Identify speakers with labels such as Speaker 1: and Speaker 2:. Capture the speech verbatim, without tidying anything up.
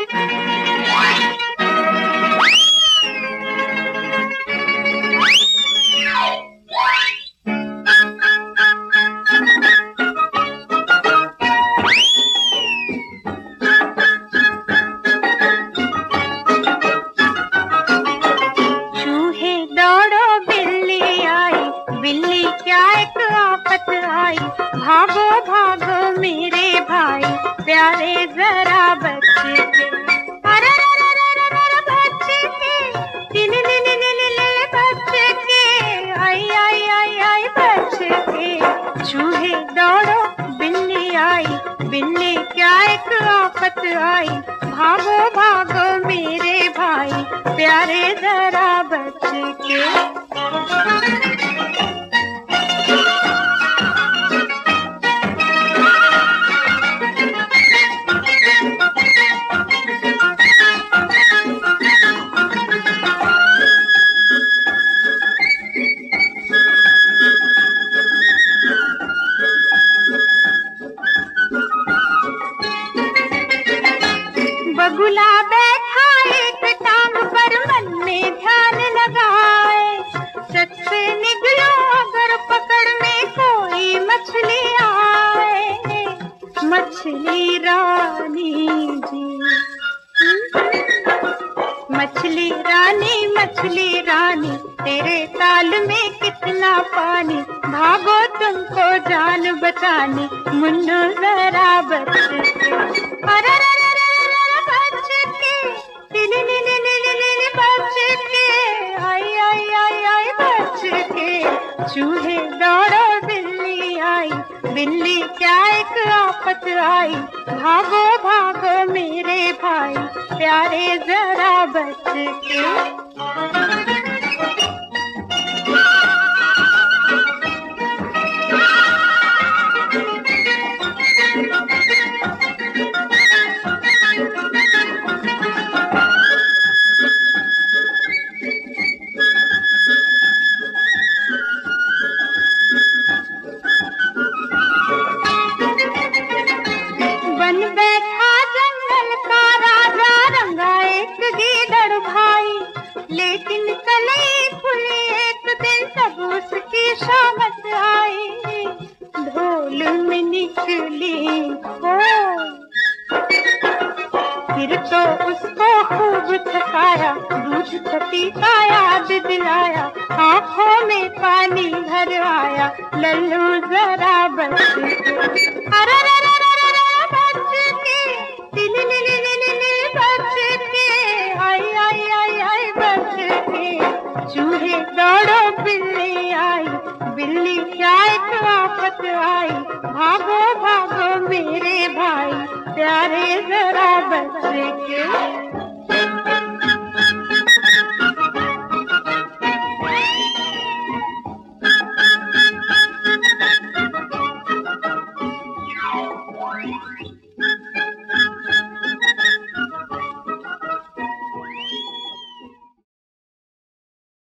Speaker 1: भागो भागो मेरे भाई प्यारे जरा बच के, अरे बच के, लिल लिल लिल लिल बच के, आई आई आई आई बच के। चूहे दौड़ो बिल्ली आई, बिल्ली क्या एक आफत आई। भागो भागो मेरे भाई प्यारे जरा बच के। बगुला बैठा एक टांग पर मन में ध्यान लगाए, सच से निकलो अगर पकड़ में कोई मछली आए। मछली रानी जी, मछली रानी मछली रानी तेरे ताल में कितना पानी। भागो तुमको जान बचानी मुन्नू जरा बच के, अरे बच के, लिल लिल लिल लिल बच के, आई आई आई आई बच के। चूहे दौड़ो बिल्ली आई, बिल्ली क्या एक आफत आई। भागो भागो मेरे भाई प्यारे जरा बच के। बन बैठा जंगल का राजा रंगा एक गीदड़ भाई, लेकिन कलई खुली एक दिन तब उसकी शामत आई। ढोल में निकली हो फिर तो उसको खूब थकाया, दूध छती का याद दिलाया, आँखों में पानी भर आया। लल्लू जरा बच के, अरे बच के, लिल लिल लिल लिल बच के, आई आई आई आई बच के। चूहे दौड़ो बिल्ली आई, बिल्ली क्या एक आफत आई। भागो भागो मेरे भाई प्यारे जरा बच के।